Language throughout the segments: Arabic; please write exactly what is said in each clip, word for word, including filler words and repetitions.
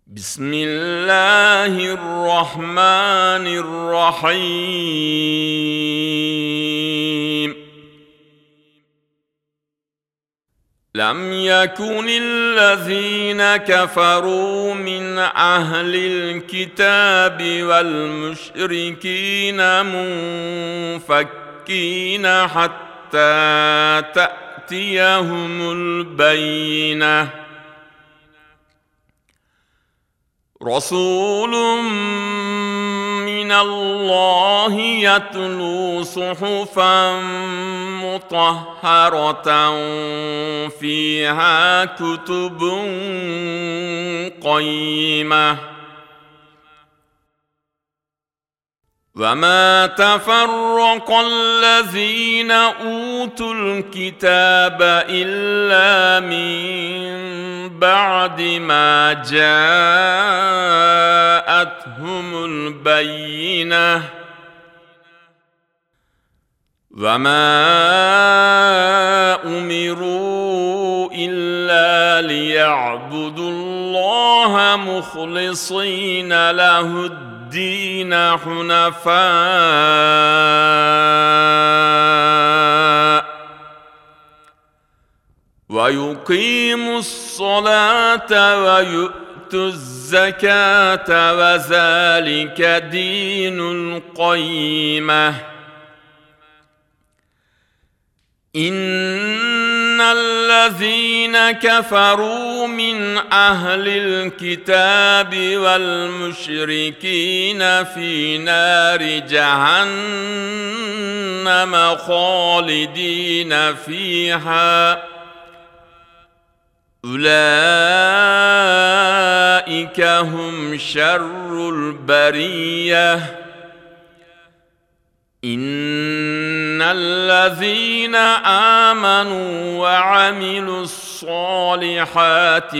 بسم الله الرحمن الرحيم. لم يكن الذين كفروا من أهل الكتاب والمشركين منفكين حتى تأتيهم البينة. رسول من الله يتلو صحفا مطهرة فيها كتب قيمة. وما تفرق الذين أوتوا الكتاب إلا من بعد ما جاءتهم البينة. وما أمروا إلا ليعبدوا الله مخلصين له الدين حنفاء ويقيموا الصلاة ويؤتوا الزكاة وذلك دين القيمة. إن الذين كفروا من أهل الكتاب والمشركين في نار جهنم خالدين فيها أولئك هم شر البرية. إن الذين آمنوا وعملوا الصالحات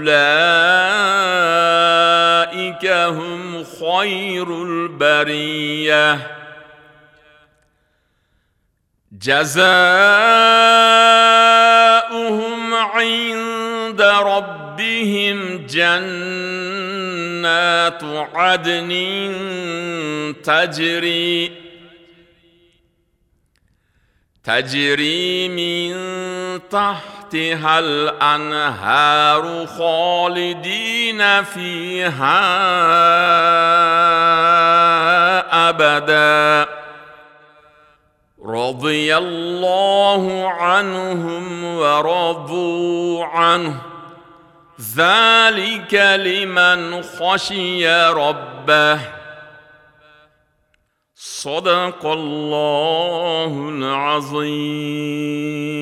أولئك هم خير البرية. جزاؤهم عند ربهم جنات عدن تجري تجري من تحتها الأنهار خالدين فيها أبدا. رضي الله عنهم ورضوا عنه ذلك لمن خشي ربه. صدق الله العظيم.